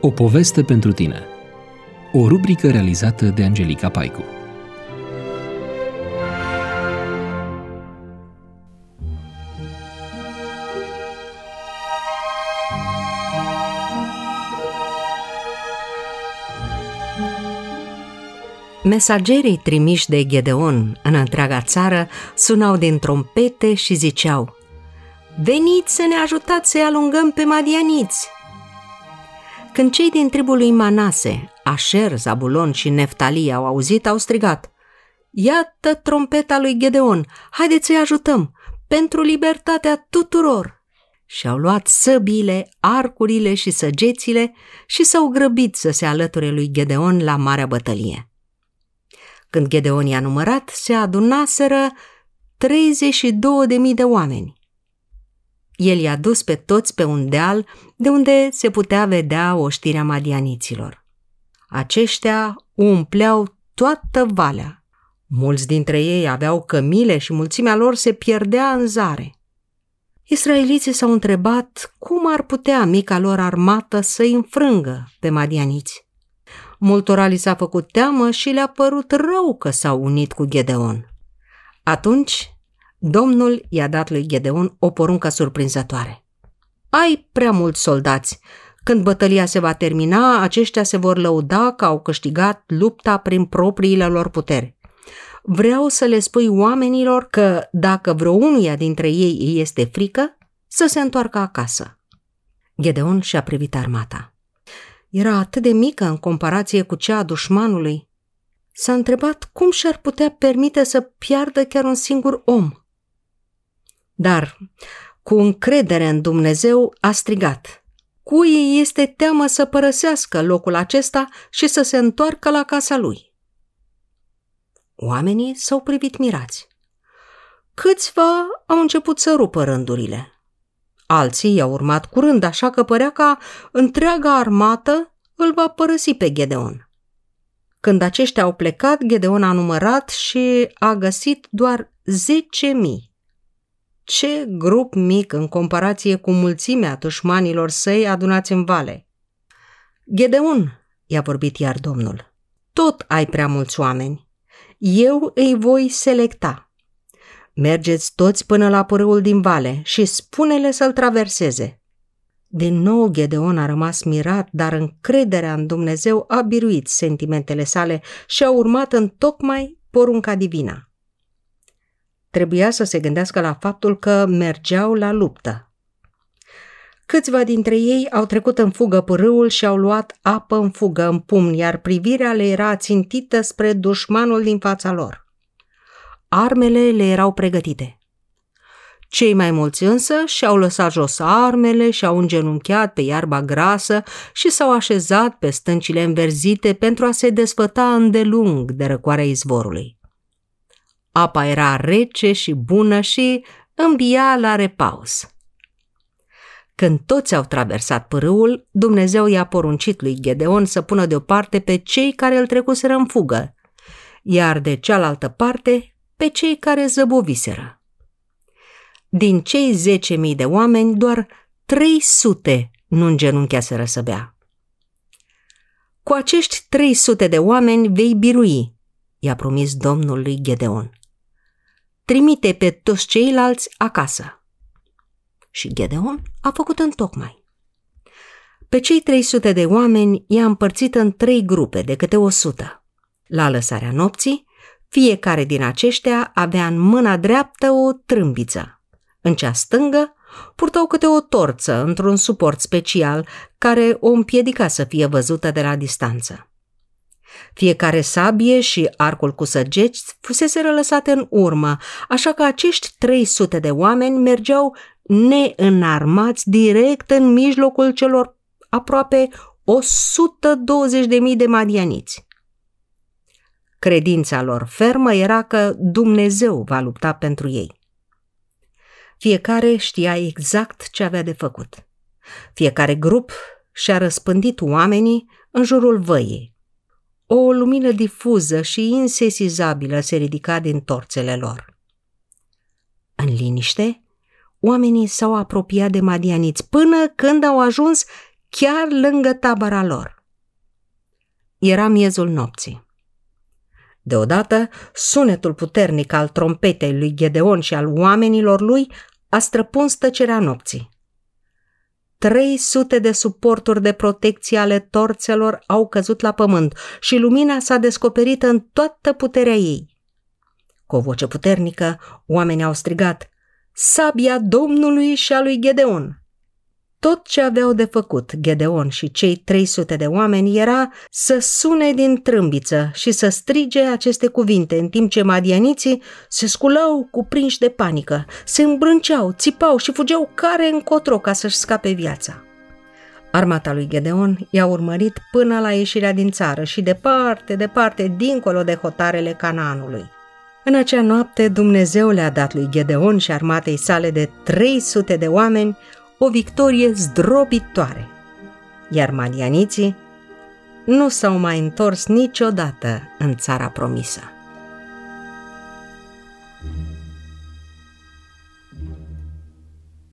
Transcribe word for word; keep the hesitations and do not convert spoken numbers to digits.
O poveste pentru tine. O rubrică realizată de Angelica Paicu. Mesagerii trimiși de Gedeon în întreaga țară sunau din trompete și ziceau: „Veniți să ne ajutați să-i alungăm pe madianiți!” Când cei din tribul lui Manase, Așer, Zabulon și Neftali au auzit, au strigat: „Iată trompeta lui Gedeon, haideți să-i ajutăm, pentru libertatea tuturor!” Și au luat săbiile, arcurile și săgețile și s-au grăbit să se alăture lui Gedeon la marea bătălie. Când Gedeon i-a numărat, se adunaseră treizeci și două de mii de oameni. El i-a dus pe toți pe un deal de unde se putea vedea oștirea madianiților. Aceștia umpleau toată valea. Mulți dintre ei aveau cămile și mulțimea lor se pierdea în zare. Israeliții s-au întrebat cum ar putea mica lor armată să-i înfrângă pe madianiți. Multora li s-a făcut teamă și le-a părut rău că s-au unit cu Gedeon. Atunci Domnul i-a dat lui Gedeon o poruncă surprinzătoare: „Ai prea mulți soldați. Când bătălia se va termina, aceștia se vor lăuda că au câștigat lupta prin propriile lor puteri. Vreau să le spui oamenilor că dacă vreunuia dintre ei îi este frică, să se întoarcă acasă.” Gedeon și-a privit armata. Era atât de mică în comparație cu cea a dușmanului. S-a întrebat cum și-ar putea permite să piardă chiar un singur om. Dar, cu încredere în Dumnezeu, a strigat: „Cui îi este teamă să părăsească locul acesta și să se întoarcă la casa lui?” Oamenii s-au privit mirați. Câțiva au început să rupă rândurile. Alții i-au urmat curând, așa că părea ca întreaga armată îl va părăsi pe Gedeon. Când aceștia au plecat, Gedeon a numărat și a găsit doar zece mii. Ce grup mic în comparație cu mulțimea dușmanilor săi adunați în vale! „Gedeon,” i-a vorbit iar Domnul, „tot ai prea mulți oameni. Eu îi voi selecta. Mergeți toți până la pârâul din vale și spune-le să-l traverseze.” Din nou Gedeon a rămas mirat, dar încrederea în Dumnezeu a biruit sentimentele sale și a urmat întocmai porunca divină. Trebuia să se gândească la faptul că mergeau la luptă. Câțiva dintre ei au trecut în fugă pârâul și au luat apă în fugă în pumni, iar privirea le era țintită spre dușmanul din fața lor. Armele le erau pregătite. Cei mai mulți însă și-au lăsat jos armele și au îngenunchiat pe iarba grasă și s-au așezat pe stâncile înverzite pentru a se desfăta îndelung de răcoarea izvorului. Apa era rece și bună și îmbia la repaus. Când toți au traversat pârâul, Dumnezeu i-a poruncit lui Gedeon să pună deoparte pe cei care îl trecuseră în fugă, iar de cealaltă parte pe cei care zăboviseră. Din cei zece mii de oameni, doar trei sute nu îngenuncheaseră să bea. „Cu acești trei sute de oameni vei birui,” i-a promis Domnul lui Gedeon. „Trimite pe toți ceilalți acasă.” Și Gedeon a făcut întocmai. Pe cei trei sute de oameni i-a împărțit în trei grupe de câte o sută. La lăsarea nopții, fiecare din aceștia avea în mâna dreaptă o trâmbiță. În cea stângă purtau câte o torță într-un suport special care o împiedica să fie văzută de la distanță. Fiecare sabie și arcul cu săgeți fuseseră lăsate în urmă, așa că acești trei sute de oameni mergeau neînarmați direct în mijlocul celor aproape o sută douăzeci de mii de madianiți. Credința lor fermă era că Dumnezeu va lupta pentru ei. Fiecare știa exact ce avea de făcut. Fiecare grup și-a răspândit oamenii în jurul văii. O lumină difuză și insesizabilă se ridica din torțele lor. În liniște, oamenii s-au apropiat de madianiți până când au ajuns chiar lângă tabăra lor. Era miezul nopții. Deodată, sunetul puternic al trompetei lui Gedeon și al oamenilor lui a străpuns tăcerea nopții. Trei sute de suporturi de protecție ale torțelor au căzut la pământ și lumina s-a descoperit în toată puterea ei. Cu o voce puternică, oamenii au strigat: "Sabia Domnului și a lui Gedeon!" Tot ce aveau de făcut Gedeon și cei trei sute de oameni era să sune din trâmbiță și să strige aceste cuvinte, în timp ce madianiții se sculau cuprinși de panică, se îmbrânceau, țipau și fugeau care încotro ca să-și scape viața. Armata lui Gedeon i-a urmărit până la ieșirea din țară și departe, departe, dincolo de hotarele Canaanului. În acea noapte Dumnezeu le-a dat lui Gedeon și armatei sale de trei sute de oameni o victorie zdrobitoare, iar madianiții nu s-au mai întors niciodată în țara promisă.